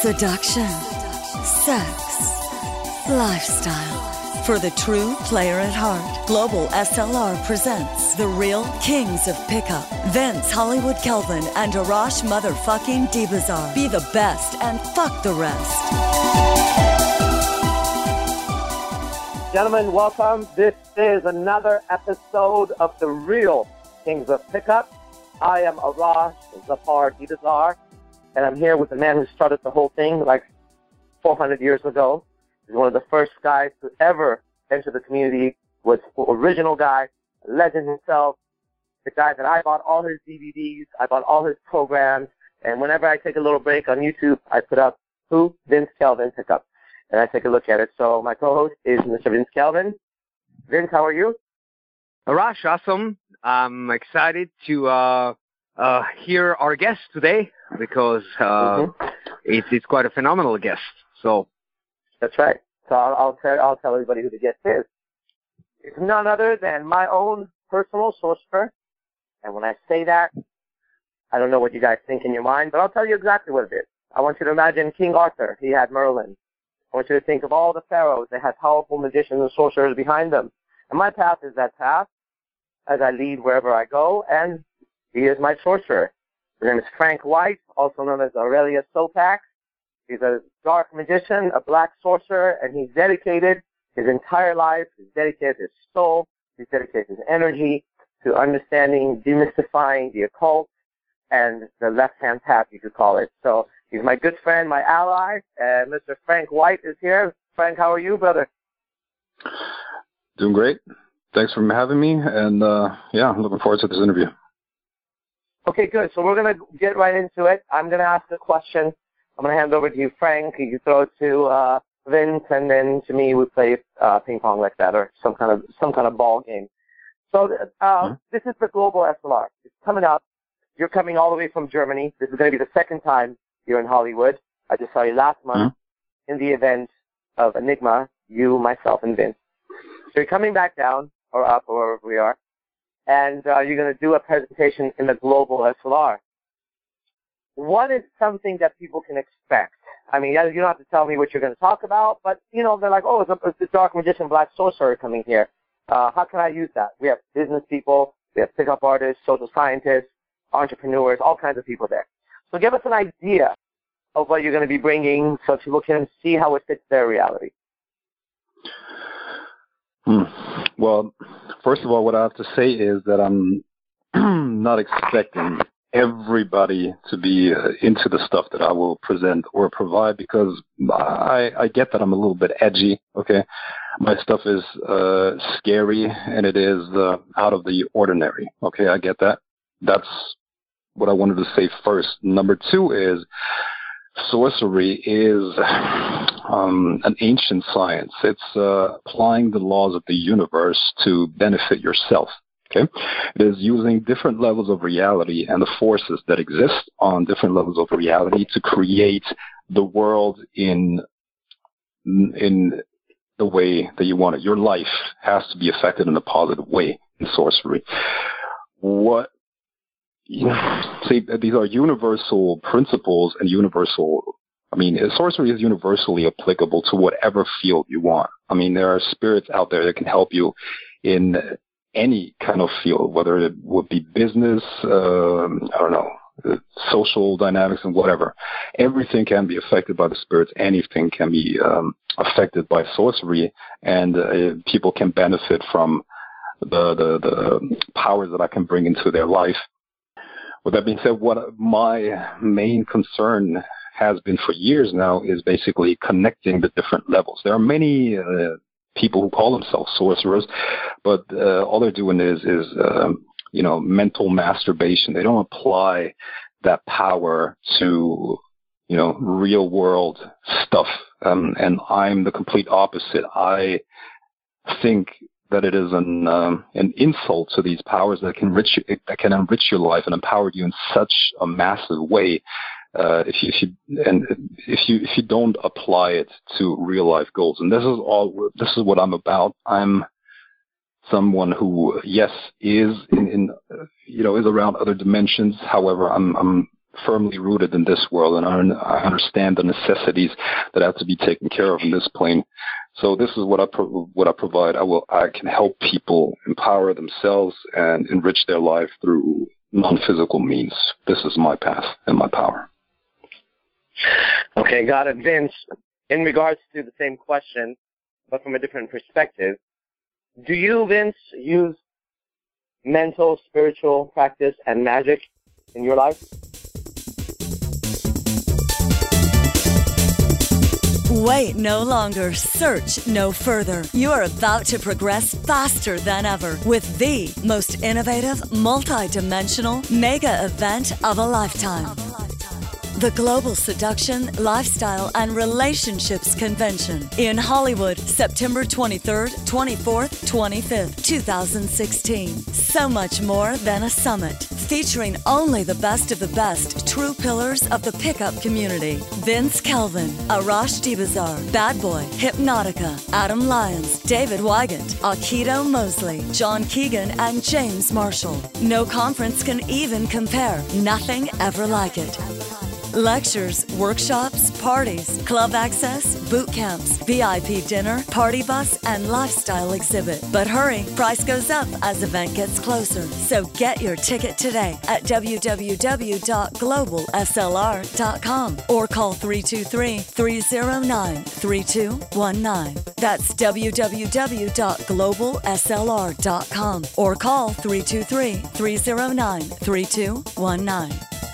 seduction, sex, lifestyle. For the true player at heart, Global SLR presents the real kings of pickup. Vince Hollywood Kelvin and Arash motherfucking Dibazar. Be the best and fuck the rest. Gentlemen, welcome. This is another episode of the real kings of pickup. I am Arash Zafar Dibazar, and I'm here with the man who started the whole thing like 400 years ago. He's one of the first guys to ever enter the community, was the original guy, a legend himself, the guy that I bought all his DVDs, I bought all his programs, and whenever I take a little break on YouTube, I put up who? Vince Kelvin Pickup, and I take a look at it. So my co-host is Mr. Vince Kelvin. Vince, how are you? Arash, awesome. I'm excited to hear our guest today because it's quite a phenomenal guest. So that's right. So I'll tell everybody who the guest is. It's none other than my own personal sorcerer. And when I say that, I don't know what you guys think in your mind, but I'll tell you exactly what it is. I want you to imagine King Arthur. He had Merlin. I want you to think of all the pharaohs. They had powerful magicians and sorcerers behind them. And my path is that path as I lead wherever I go, and he is my sorcerer. His name is Frank White, also known as Aurelius Sopax. He's a dark magician, a black sorcerer, and he's dedicated his entire life, he's dedicated his soul, he's dedicated his energy to understanding, demystifying the occult and the left-hand path, you could call it. So he's my good friend, my ally, and Mr. Frank White is here. Frank, how are you, brother? Doing great. Thanks for having me, and I'm looking forward to this interview. Okay, good. So we're going to get right into it. I'm going to ask a question. I'm going to hand it over to you, Frank. You can throw it to Vince, and then to me, we play ping pong like that, or some kind of ball game. So This is the Global SLR. It's coming up. You're coming all the way from Germany. This is going to be the second time you're in Hollywood. I just saw you last month in the event of Enigma, you, myself, and Vince. So you're coming back down, or up, or wherever we are, and you're going to do a presentation in the Global SLR. What is something that people can expect? I mean, you don't have to tell me what you're going to talk about, but, they're like, oh, it's a dark magician, black sorcerer coming here. How can I use that? We have business people, we have pickup artists, social scientists, entrepreneurs, all kinds of people there. So give us an idea of what you're going to be bringing so people can see how it fits their reality. Well, first of all, what I have to say is that I'm not expecting everybody to be into the stuff that I will present or provide, because I get that I'm a little bit edgy, okay? My stuff is scary, and it is out of the ordinary, okay? I get that. That's what I wanted to say first. Number two is sorcery is an ancient science. It's applying the laws of the universe to benefit yourself. Okay, it is using different levels of reality and the forces that exist on different levels of reality to create the world in the way that you want it. Your life has to be affected in a positive way in sorcery. See, these are universal principles and sorcery is universally applicable to whatever field you want. I mean, there are spirits out there that can help you in any kind of field, whether it would be business, social dynamics and whatever. Everything can be affected by the spirits. Anything can be affected by sorcery, and people can benefit from the powers that I can bring into their life. With that being said, what my main concern has been for years now is basically connecting the different levels. There are many people who call themselves sorcerers, but all they're doing is mental masturbation. They don't apply that power to, real world stuff. And I'm the complete opposite. I think that it is an insult to these powers that can enrich your life and empower you in such a massive way. If you don't apply it to real life goals, and this is what I'm about. I'm someone who, yes, is is around other dimensions. However, I'm firmly rooted in this world, and I understand the necessities that have to be taken care of in this plane. So this is what I provide. I can help people empower themselves and enrich their life through non-physical means. This is my path and my power. Okay, got it. Vince, in regards to the same question, but from a different perspective, do you, Vince, use mental, spiritual practice and magic in your life? Wait no longer. Search no further. You are about to progress faster than ever with the most innovative, multi-dimensional mega event of a lifetime. The Global Seduction, Lifestyle, and Relationships Convention in Hollywood, September 23rd, 24th, 25th, 2016. So much more than a summit, featuring only the best of the best true pillars of the pickup community. Vince Kelvin, Arash Dibazar, Bad Boy, Hypnotica, Adam Lyons, David Wygant, Aikido Mosley, John Keegan, and James Marshall. No conference can even compare. Nothing ever like it. Lectures, workshops, parties, club access, boot camps, VIP dinner, party bus, and lifestyle exhibit. But hurry, price goes up as event gets closer. So get your ticket today at www.globalslr.com or call 323-309-3219. That's www.globalslr.com or call 323-309-3219.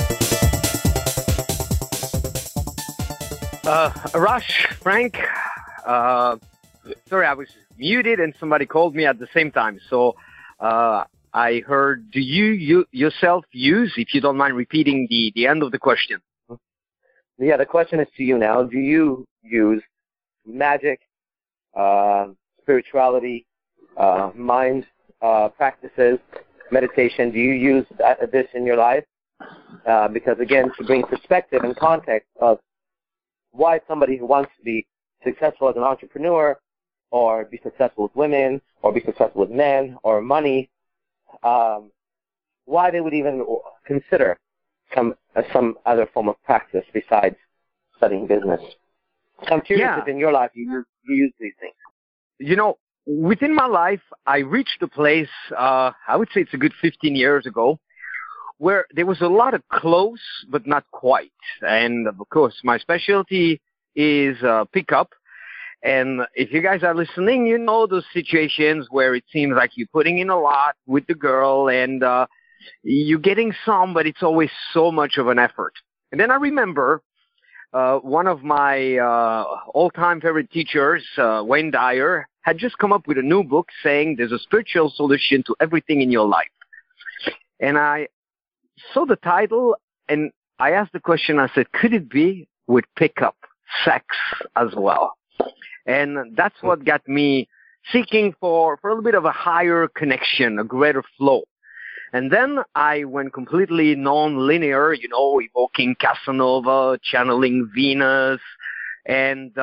Arash, Frank, sorry, I was muted and somebody called me at the same time. So I heard, do you yourself use, if you don't mind repeating the end of the question? Yeah, the question is to you now. Do you use magic, spirituality, mind practices, meditation? Do you use this in your life? Because, again, to bring perspective and context of why somebody who wants to be successful as an entrepreneur or be successful with women or be successful with men or money, why they would even consider some other form of practice besides studying business. So I'm curious if in your life you use these things. You know, within my life, I reached a place, I would say it's a good 15 years ago, where there was a lot of close, but not quite. And, of course, my specialty is pickup. And if you guys are listening, you know those situations where it seems like you're putting in a lot with the girl and you're getting some, but it's always so much of an effort. And then I remember one of my all-time favorite teachers, Wayne Dyer, had just come up with a new book saying there's a spiritual solution to everything in your life. And I saw the title, and I asked the question, I said, could it be with pickup, sex as well? And that's what got me seeking for a little bit of a higher connection, a greater flow. And then I went completely non-linear, you know, evoking Casanova, channeling Venus, and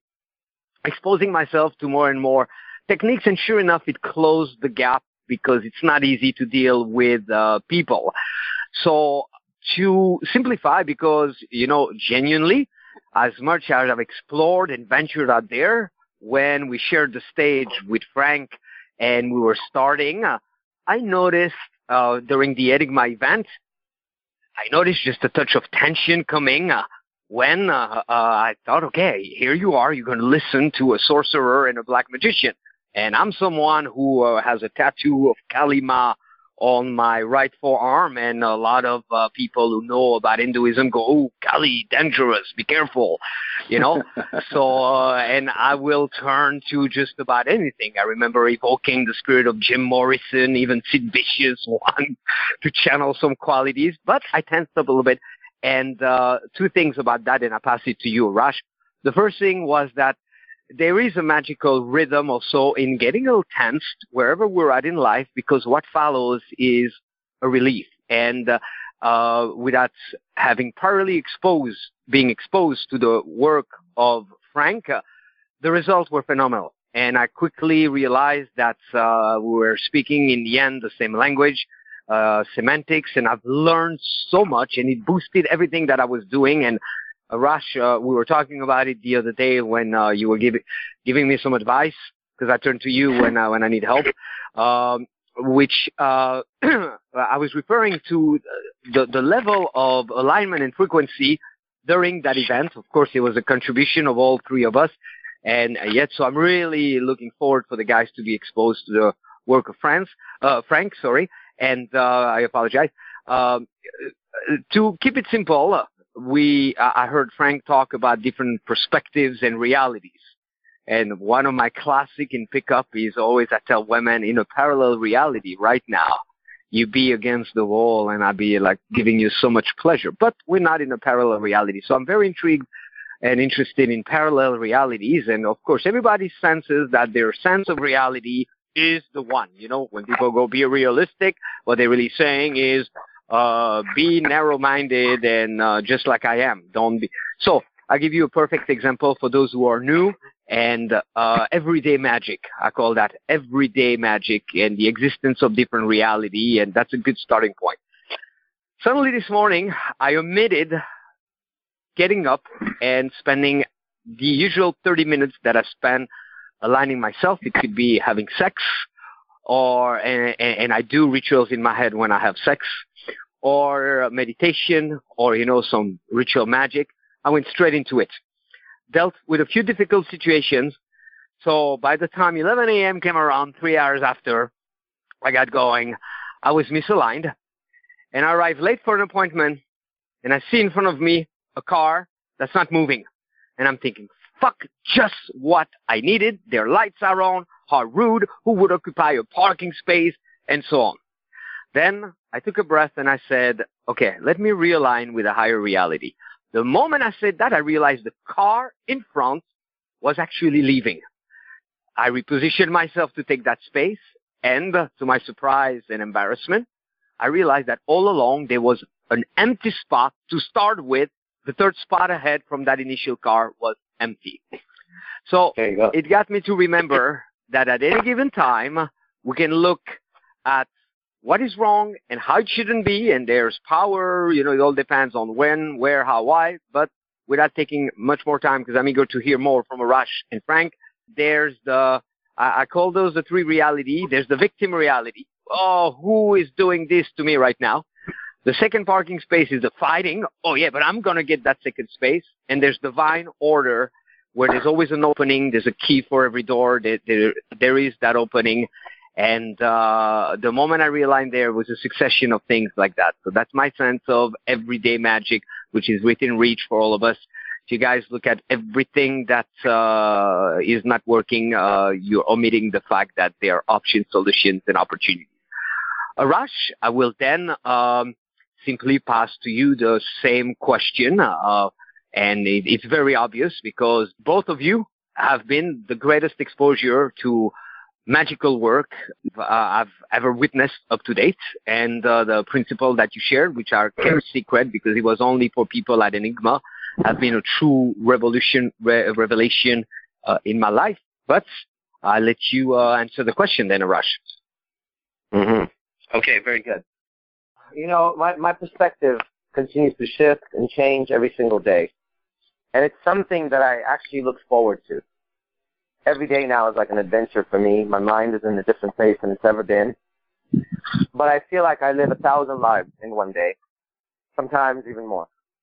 exposing myself to more and more techniques. And sure enough, it closed the gap because it's not easy to deal with people. So to simplify, because, you know, genuinely, as much as I've explored and ventured out there, when we shared the stage with Frank and we were starting, I noticed during the Enigma event, I noticed just a touch of tension coming when I thought, okay, here you are, you're going to listen to a sorcerer and a black magician. And I'm someone who has a tattoo of Kali Ma on my right forearm, and a lot of people who know about Hinduism go, oh, Kali, dangerous, be careful, you know. So, and I will turn to just about anything. I remember evoking the spirit of Jim Morrison, even Sid Vicious one, to channel some qualities, but I tensed up a little bit. And two things about that, and I pass it to you, Arash. The first thing was that there is a magical rhythm also in getting a little tensed wherever we're at in life, because what follows is a relief. And without having priorly being exposed to the work of Frank, the results were phenomenal. And I quickly realized that we were speaking in the end the same language. semantics, and I've learned so much, and it boosted everything that I was doing. And Arash, we were talking about it the other day when you were giving me some advice, because I turn to you when I need help, which I was referring to the level of alignment and frequency during that event. Of course, it was a contribution of all three of us, and yet, so I'm really looking forward for the guys to be exposed to the work of Frank, and I apologize. To keep it simple, I heard Frank talk about different perspectives and realities. And one of my classic in pickup is always I tell women, in a parallel reality right now, you be against the wall and I'll be like giving you so much pleasure. But we're not in a parallel reality. So I'm very intrigued and interested in parallel realities. And of course, everybody senses that their sense of reality is the one. You know, when people go be realistic, what they're really saying is be narrow-minded and just like I am. Don't be. So I'll give you a perfect example for those who are new. And everyday magic, I call that everyday magic, and the existence of different reality, and that's a good starting point. Suddenly this morning, I omitted getting up and spending the usual 30 minutes that I spend aligning myself. It could be having sex, and I do rituals in my head when I have sex, or meditation, or, you know, some ritual magic. I went straight into it. Dealt with a few difficult situations. So by the time 11 a.m. came around, 3 hours after I got going, I was misaligned. And I arrived late for an appointment, and I see in front of me a car that's not moving. And I'm thinking, fuck, just what I needed. Their lights are on. How rude. Who would occupy a parking space? And so on. Then I took a breath and I said, okay, let me realign with a higher reality. The moment I said that, I realized the car in front was actually leaving. I repositioned myself to take that space, and to my surprise and embarrassment, I realized that all along there was an empty spot to start with. The third spot ahead from that initial car was empty. So it got me to remember that at any given time, we can look at what is wrong and how it shouldn't be, and there's power, you know, it all depends on when, where, how, why, but without taking much more time, because I'm eager to hear more from Arash and Frank, there's I call those the three reality. There's the victim reality. Oh, who is doing this to me right now? The second parking space is the fighting. Oh, yeah, but I'm going to get that second space. And there's divine order, where there's always an opening. There's a key for every door. There is that opening. And the moment I realized there was a succession of things like that. So that's my sense of everyday magic, which is within reach for all of us. If you guys look at everything that is not working, you're omitting the fact that there are options, solutions, and opportunities. Arash, I will then simply pass to you the same question. And it's very obvious because both of you have been the greatest exposure to magical work I've ever witnessed up to date, and the principle that you shared, which are kept secret because it was only for people at Enigma, have been a true revelation in my life. But I'll let you answer the question then, Arash. Mm-hmm. Okay, very good. You know, my perspective continues to shift and change every single day, and it's something that I actually look forward to. Every day now is like an adventure for me. My mind is in a different place than it's ever been. But I feel like I live 1,000 lives in one day, sometimes even more.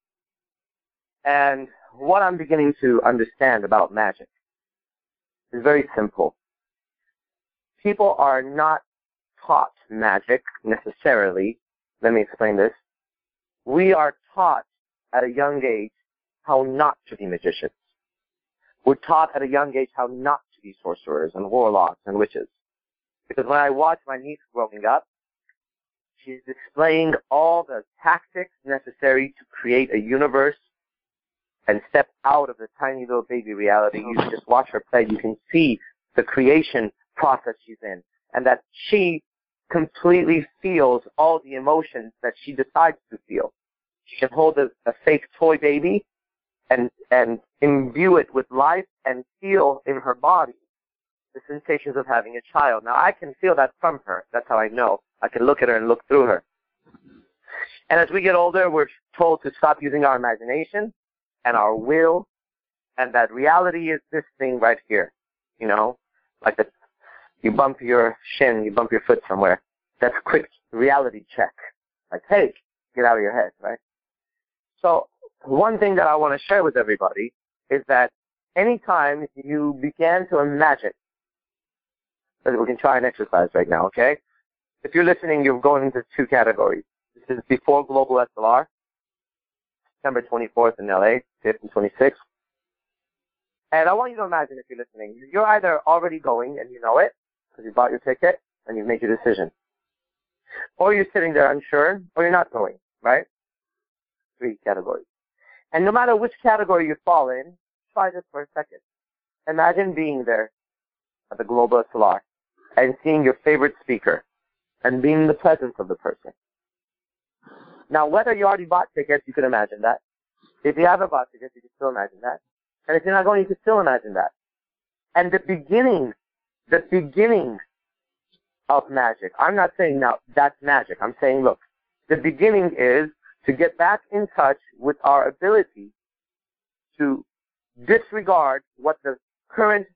And what I'm beginning to understand about magic is very simple. People are not taught magic necessarily. Let me explain this. We are taught at a young age how not to be magicians. We're taught at a young age how not to be sorcerers and warlocks and witches. Because when I watch my niece growing up, she's displaying all the tactics necessary to create a universe and step out of the tiny little baby reality. You can just watch her play. You can see the creation process she's in, and that she completely feels all the emotions that she decides to feel. She can hold a fake toy baby and imbue it with life and feel in her body the sensations of having a child. Now, I can feel that from her. That's how I know. I can look at her and look through her. And as we get older, we're told to stop using our imagination and our will, and that reality is this thing right here. You know, like that you bump your shin, you bump your foot somewhere. That's a quick reality check. Like, hey, get out of your head, right? So one thing that I want to share with everybody is that anytime you began to imagine, we can try an exercise right now, okay? If you're listening, you're going into two categories. This is before Global SLR, September 24th in LA, 5th and 26th. And I want you to imagine, if you're listening, you're either already going and you know it, because you bought your ticket and you've made your decision. Or you're sitting there unsure, or you're not going, right? Three categories. And no matter which category you fall in, try this for a second. Imagine being there at the Global SLR and seeing your favorite speaker and being in the presence of the person. Now, whether you already bought tickets, you can imagine that. If you haven't bought tickets, you can still imagine that. And if you're not going, you can still imagine that. And the beginning of magic, I'm not saying now that's magic. I'm saying, look, the beginning is to get back in touch with our ability to disregard what the current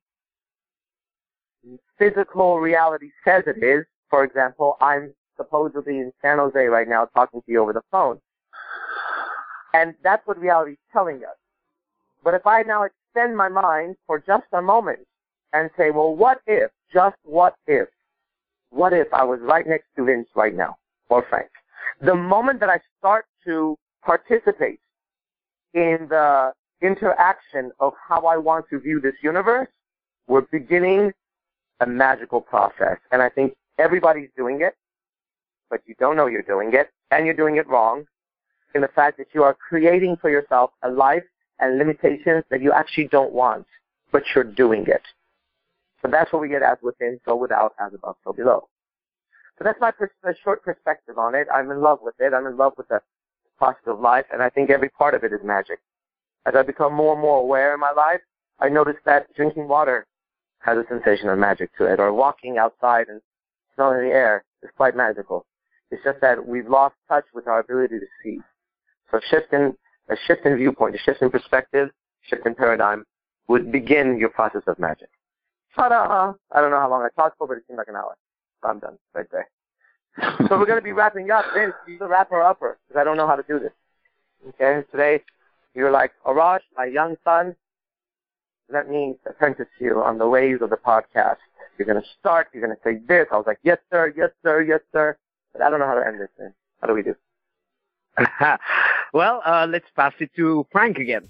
physical reality says it is. For example, I'm supposedly in San Jose right now talking to you over the phone. And that's what reality is telling us. But if I now extend my mind for just a moment and say, well, what if, just what if I was right next to Vince right now, or Frank? The moment that I start to participate in the interaction of how I want to view this universe, we're beginning a magical process. And I think everybody's doing it, but you don't know you're doing it, and you're doing it wrong in the fact that you are creating for yourself a life and limitations that you actually don't want, but you're doing it. So that's what we get as within, so without, as above, so below. So that's my short perspective on it. I'm in love with it. I'm in love with the process of life, and I think every part of it is magic. As I become more and more aware in my life, I notice that drinking water has a sensation of magic to it, or walking outside and smelling the air is quite magical. It's just that we've lost touch with our ability to see. So a shift in viewpoint, a shift in perspective, shift in paradigm would begin your process of magic. Ta-da! I don't know how long I talked for, but it seemed like an hour. So I'm done right there. So we're going to be wrapping up. Vince, you're the wrapper-upper, because I don't know how to do this. Okay? Today, you're like, Arash, my young son, let me apprentice you on the ways of the podcast. You're going to start, you're going to say this. I was like, yes, sir, yes, sir, yes, sir. But I don't know how to end this thing. How do we do? Well, let's pass it to Frank again.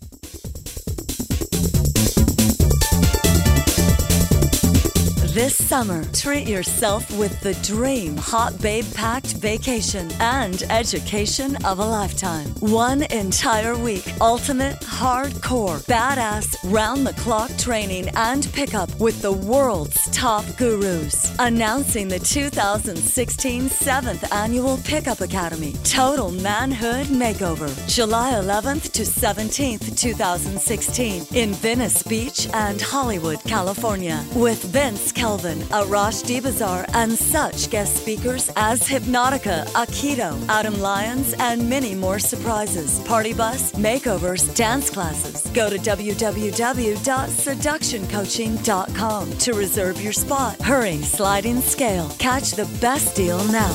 This summer, treat yourself with the dream hot babe-packed vacation and education of a lifetime. One entire week, ultimate, hardcore, badass, round-the-clock training and pickup with the world's top gurus. Announcing the 2016 7th Annual Pickup Academy, Total Manhood Makeover, July 11th to 17th, 2016, in Venice Beach and Hollywood, California, with Vince Kelvin, Arash Dibazar, and such guest speakers as Hypnotica, Aikido, Adam Lyons, and many more surprises. Party bus, makeovers, dance classes. Go to www.seductioncoaching.com to reserve your spot. Hurry, sliding scale. Catch the best deal now.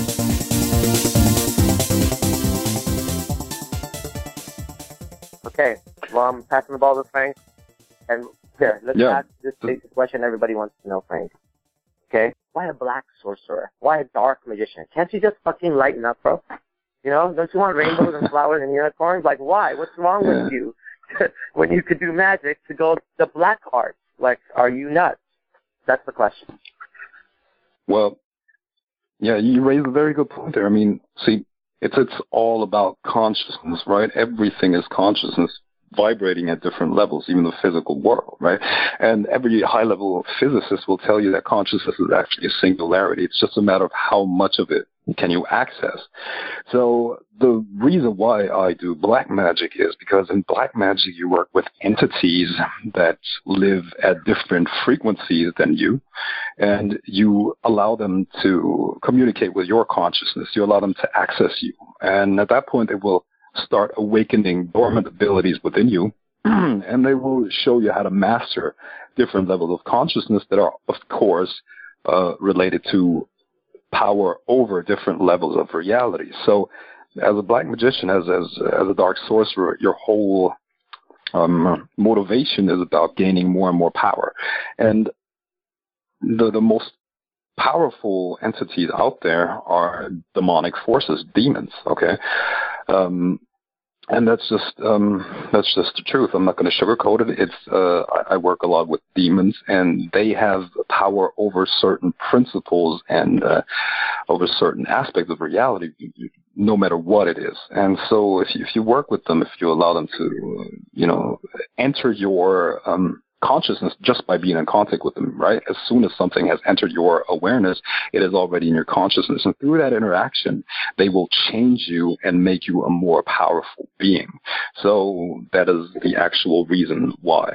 Okay, well, I'm passing the ball to Frank. And here, let's ask this basic question everybody wants to know, Frank. Okay? Why a black sorcerer? Why a dark magician? Can't you just fucking lighten up, bro? You know, don't you want rainbows and flowers and unicorns? Like, why? What's wrong with you when you could do magic to go the black arts? Like, are you nuts? That's the question. Well, yeah, you raised a very good point there. I mean, see, it's all about consciousness, right? Everything is consciousness vibrating at different levels, even the physical world, right? And every high-level physicist will tell you that consciousness is actually a singularity. It's just a matter of how much of it can you access? So the reason why I do black magic is because in black magic you work with entities that live at different frequencies than you, and you allow them to communicate with your consciousness. You allow them to access you. And at that point, they will start awakening dormant abilities within you, and they will show you how to master different levels of consciousness that are, of course, related to power over different levels of reality. So as a black magician, as a dark sorcerer, your whole motivation is about gaining more and more power. And the most powerful entities out there are demonic forces, demons, okay? And that's just the truth. I'm not going to sugarcoat it. I work a lot with demons, and they have power over certain principles and over certain aspects of reality, no matter what it is. And so, if you work with them, if you allow them to, enter your consciousness just by being in contact with them, right? As soon as something has entered your awareness, it is already in your consciousness. And through that interaction, they will change you and make you a more powerful being. So that is the actual reason why.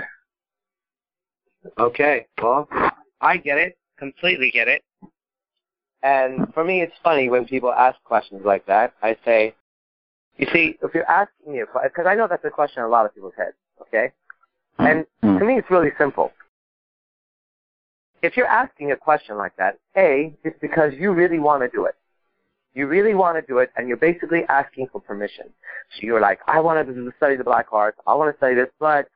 Okay, well, I get it, completely get it. And for me, it's funny when people ask questions like that. I say, you see, if you're asking me, because I know that's a question in a lot of people's heads, okay? And to me, it's really simple. If you're asking a question like that, A, it's because you really want to do it. You really want to do it, and you're basically asking for permission. So you're like, I want to study the black arts. I want to study this, but.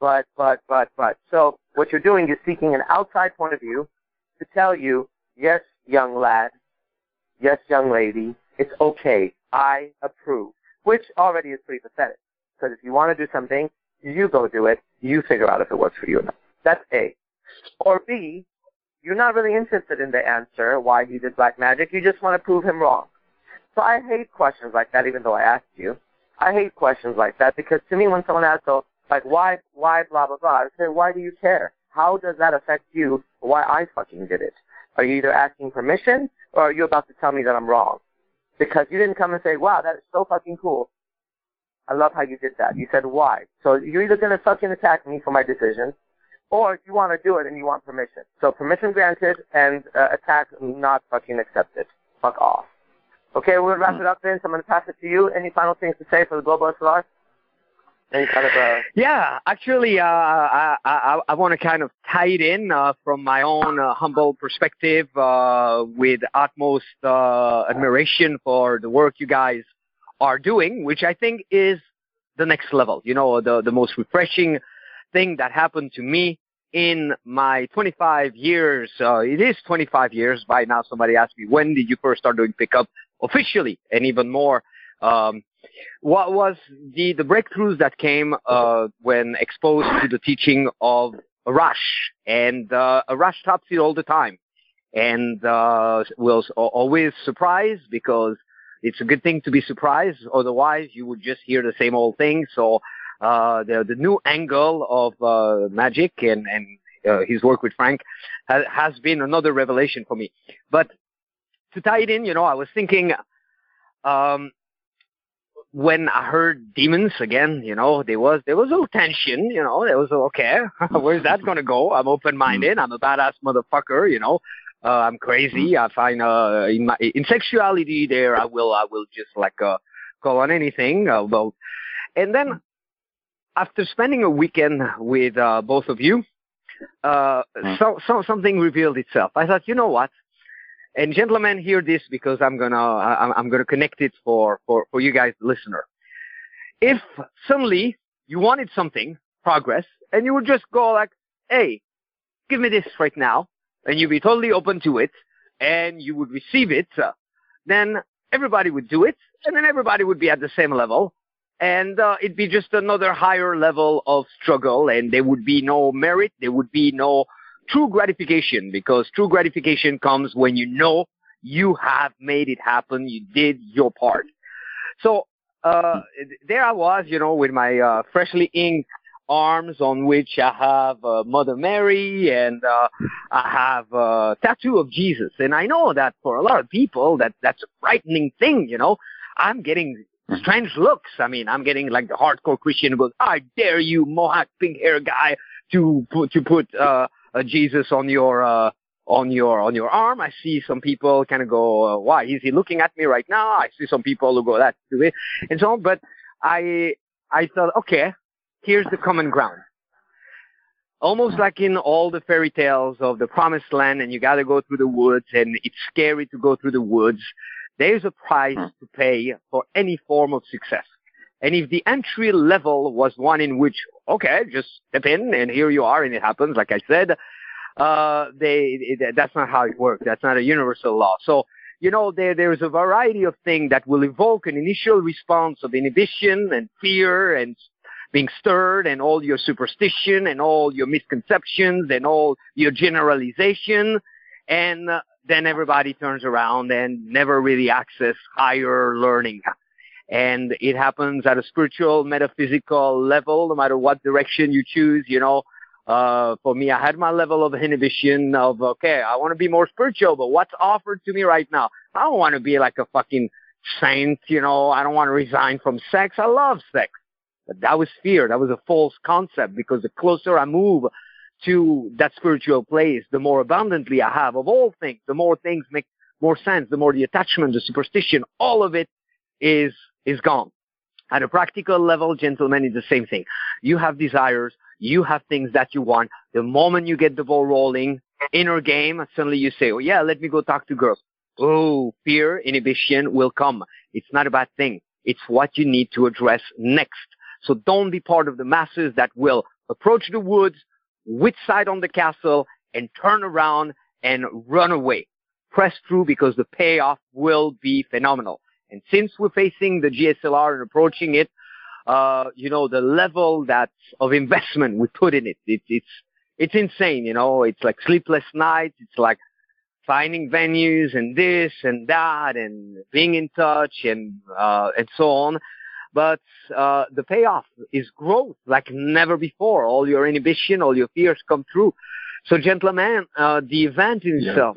So what you're doing is seeking an outside point of view to tell you, yes, young lad, yes, young lady, it's okay. I approve, which already is pretty pathetic. Because if you want to do something, you go do it. You figure out if it works for you or not. That's A. Or B, you're not really interested in the answer why he did black magic. You just want to prove him wrong. So I hate questions like that, even though I asked you. I hate questions like that because to me, when someone asks, why, blah, blah, blah, I say, why do you care? How does that affect you? Why I fucking did it? Are you either asking permission or are you about to tell me that I'm wrong? Because you didn't come and say, wow, that is so fucking cool. I love how you did that. You said why. So you're either going to fucking attack me for my decision, or you want to do it and you want permission. So permission granted and attack not fucking accepted. Fuck off. Okay, we'll wrap it up then. So I'm going to pass it to you. Any final things to say for the Global SLR? Any kind of Yeah, actually, I want to kind of tie it in from my own humble perspective with utmost admiration for the work you guys are doing, which I think is the next level. The most refreshing thing that happened to me in my 25 years. It is 25 years by now. Somebody asked me, when did you first start doing pickup officially? And even more, what was the breakthroughs that came when exposed to the teaching of Arash? And Arash tops it all the time. And was always surprised because it's a good thing to be surprised. Otherwise, you would just hear the same old thing. So the new angle of magic and his work with Frank has been another revelation for me. But to tie it in, I was thinking when I heard demons again, there was a little tension. There was okay, where's that gonna go? I'm open-minded. I'm a badass motherfucker. I'm crazy. I find in sexuality there I will just call on anything. And then after spending a weekend with both of you, something revealed itself. I thought, you know what? And gentlemen, hear this because I'm gonna connect it for you guys, the listener. If suddenly you wanted something, progress, and you would just go like, hey, give me this right now, and you'd be totally open to it, and you would receive it, then everybody would do it, and then everybody would be at the same level, and it'd be just another higher level of struggle, and there would be no merit, there would be no true gratification, because true gratification comes when you know you have made it happen, you did your part. So there I was, with my freshly inked arms on which I have Mother Mary, and I have a tattoo of Jesus. And I know that for a lot of people, that's a frightening thing, you know. I'm getting strange looks. I mean, I'm getting like the hardcore Christian who goes, I dare you, Mohawk pink hair guy, to put Jesus on your arm. I see some people kind of go, why is he looking at me right now? I see some people who go, that's too it, and so on. But I thought, okay, here's the common ground. Almost like in all the fairy tales of the promised land, and you got to go through the woods, and it's scary to go through the woods. There's a price to pay for any form of success. And if the entry level was one in which, okay, just step in and here you are and it happens, like I said, that's not how it works. That's not a universal law. So, you know, there's a variety of things that will evoke an initial response of inhibition and fear and being stirred and all your superstition and all your misconceptions and all your generalization. And then everybody turns around and never really access higher learning. And it happens at a spiritual, metaphysical level, no matter what direction you choose, you know. For me, I had my level of inhibition of, okay, I want to be more spiritual, but what's offered to me right now? I don't want to be like a fucking saint, you know. I don't want to resign from sex. I love sex. But that was fear. That was a false concept, because the closer I move to that spiritual place, the more abundantly I have of all things, the more things make more sense, the more the attachment, the superstition, all of it is gone. At a practical level, gentlemen, it's the same thing. You have desires, you have things that you want. The moment you get the ball rolling, inner game, suddenly you say, oh yeah, let me go talk to girls. Oh, fear, inhibition will come. It's not a bad thing. It's what you need to address next. So don't be part of the masses that will approach the woods, with sight on the castle, and turn around and run away. Press through, because the payoff will be phenomenal. And since we're facing the GSLR and approaching it, you know, the level of investment we put in it, it's insane, you know. It's like sleepless nights. It's like finding venues and this and that and being in touch and so on. But the payoff is growth like never before. All your inhibition, all your fears come through. So, gentlemen, the event in itself.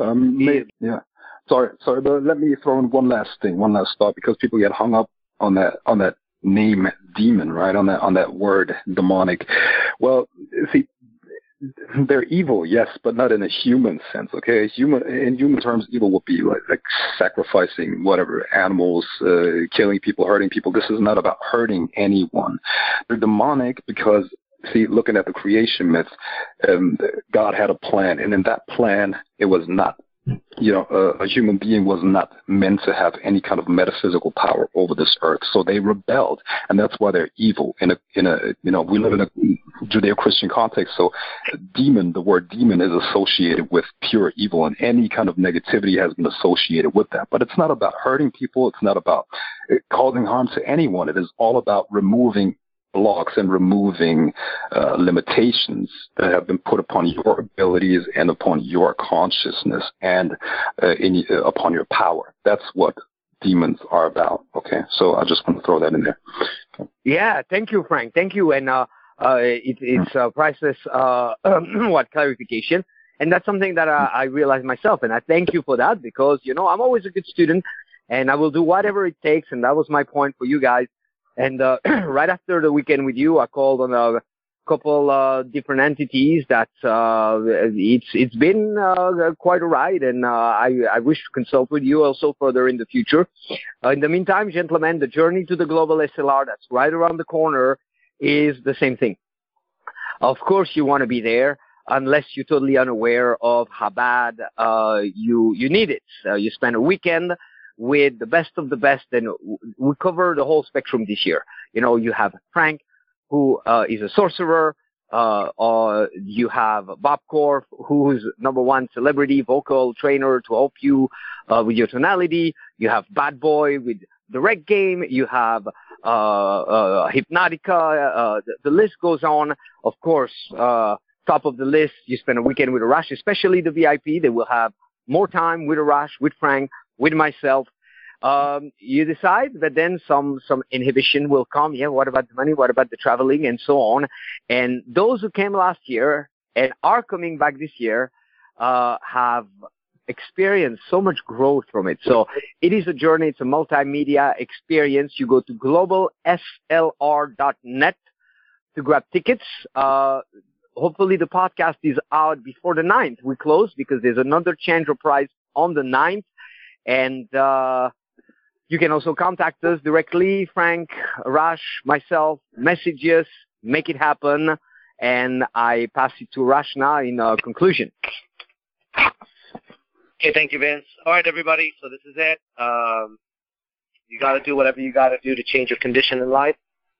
Sorry, but let me throw in one last thought, because people get hung up on that name demon, right? On that word demonic. Well, see, they're evil, yes, but not in a human sense. Okay, in human terms, evil would be like sacrificing whatever animals, killing people, hurting people. This is not about hurting anyone. They're demonic because, see, looking at the creation myth, God had a plan, and in that plan, it was not, you know, a human being was not meant to have any kind of metaphysical power over this earth. So they rebelled, and that's why they're evil. In a, you know, we live in a Judeo-Christian context, so the word demon is associated with pure evil, and any kind of negativity has been associated with that. But it's not about hurting people. It's not about causing harm to anyone. It is all about removing blocks and removing limitations that have been put upon your abilities and upon your consciousness and upon your power. That's what demons are about. Okay, so I just want to throw that in there. Okay. Yeah, thank you, Frank. Thank you, and it's priceless clarification, and that's something that I realized myself, and I thank you for that, because, you know, I'm always a good student, and I will do whatever it takes, and that was my point for you guys. And right after the weekend with you, I called on a couple different entities that it's been quite a ride, and I wish to consult with you also further in the future. In the meantime, gentlemen, the journey to the global SLR that's right around the corner is the same thing. Of course, you want to be there, unless you're totally unaware of how bad you need it. You spend a weekend with the best of the best, and we cover the whole spectrum this year. You know, you have Frank, who is a sorcerer, or you have Bob Korf, who's #1 celebrity vocal trainer to help you with your tonality. You have Bad Boy with the rec game. You have Hypnotica. The list goes on. Of course, top of the list, you spend a weekend with Arash, especially the VIP. They will have more time with Arash, with Frank, with myself. you decide, but then some inhibition will come. Yeah, what about the money? What about the traveling and so on? And those who came last year and are coming back this year have experienced so much growth from it. So it is a journey. It's a multimedia experience. You go to globalslr.net to grab tickets. Hopefully the podcast is out before the 9th. We close because there's another change of price on the 9th. And you can also contact us directly, Frank, Rash, myself, message us, make it happen. And I pass it to Rash now in conclusion. Okay, thank you, Vince. All right, everybody, so this is it. You got to do whatever you got to do to change your condition in life.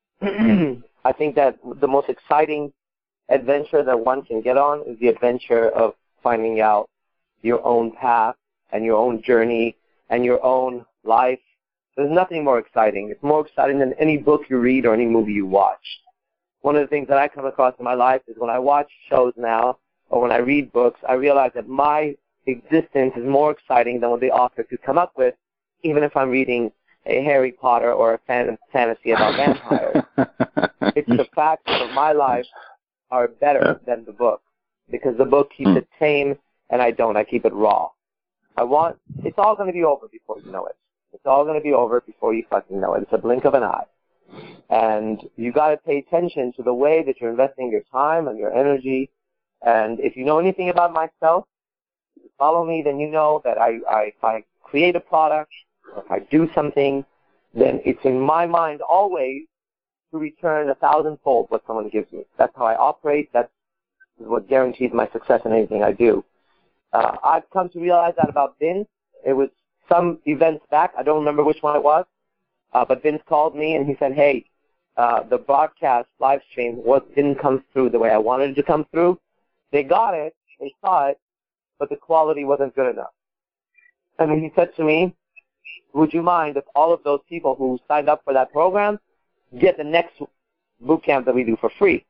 I think that the most exciting adventure that one can get on is the adventure of finding out your own path and your own journey and your own life. There's nothing more exciting. It's more exciting than any book you read or any movie you watch. One of the things that I come across in my life is when I watch shows now or when I read books, I realize that my existence is more exciting than what the author could come up with, even if I'm reading a Harry Potter or a fantasy about vampires. It's the facts of my life are better than the book because the book keeps it tame and I don't. I keep it raw. It's all going to be over before you know it. It's all going to be over before you fucking know it. It's a blink of an eye. And you got to pay attention to the way that you're investing your time and your energy. And if you know anything about myself, if you follow me, then you know that if I create a product or if I do something, then it's in my mind always to return 1,000-fold what someone gives me. That's how I operate. That's what guarantees my success in anything I do. I've come to realize that about Vince. It was some events back. I don't remember which one it was. But Vince called me and he said, hey, the broadcast live stream didn't come through the way I wanted it to come through. They got it. They saw it. But the quality wasn't good enough. And then he said to me, would you mind if all of those people who signed up for that program get the next boot camp that we do for free?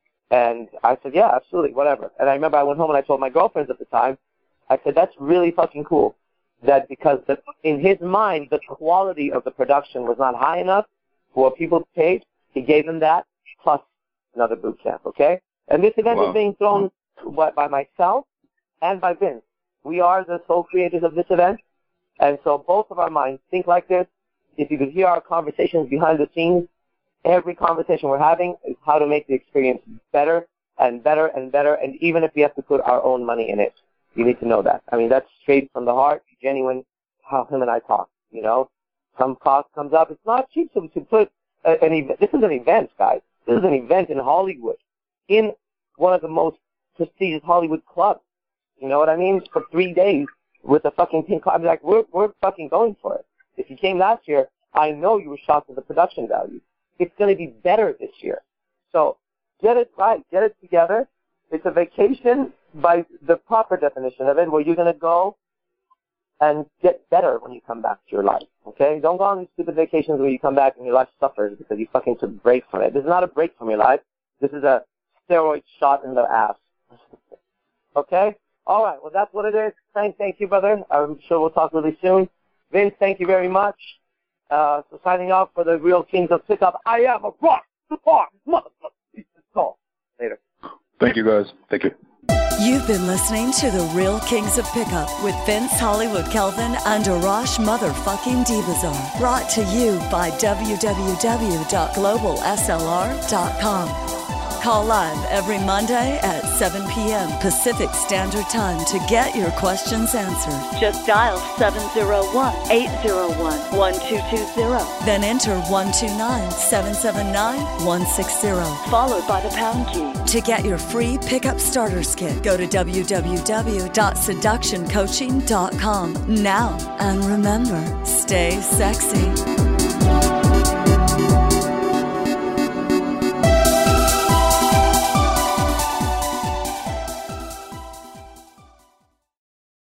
And I said, yeah, absolutely, whatever. And I remember I went home and I told my girlfriends at the time, I said, that's really fucking cool. That because in his mind, the quality of the production was not high enough for what people paid. He gave them that plus another boot camp, okay? And this event is being thrown by myself and by Vince. We are the sole creators of this event. And so both of our minds think like this. If you could hear our conversations behind the scenes, every conversation we're having is how to make the experience better and better and better. And even if we have to put our own money in it, you need to know that. I mean, that's straight from the heart, genuine, how him and I talk, you know. Some cost comes up. It's not cheap to put an event. This is an event, guys. This is an event in Hollywood, in one of the most prestigious Hollywood clubs. You know what I mean? For 3 days with a fucking pink card. Like, we're fucking going for it. If you came last year, I know you were shocked at the production value. It's going to be better this year. So get it right. Get it together. It's a vacation by the proper definition of it, where you're going to go and get better when you come back to your life, okay? Don't go on these stupid vacations where you come back and your life suffers because you fucking took a break from it. This is not a break from your life. This is a steroid shot in the ass. Okay? All right, well, that's what it is. Frank, thank you, brother. I'm sure we'll talk really soon. Vince, thank you very much. So signing off for the Real Kings of Pickup, I am a rock star motherfucker. Call. Later. Thank you, guys. Thank you. You've been listening to The Real Kings of Pickup with Vince Hollywood Kelvin and Arash Motherfucking Dibazar. Brought to you by www.globalslr.com. Call live every Monday at 7 p.m. Pacific Standard Time to get your questions answered. Just dial 701-801-1220. Then enter 129-779-160, followed by the pound key. To get your free pickup starters kit, go to www.seductioncoaching.com now. And remember, stay sexy.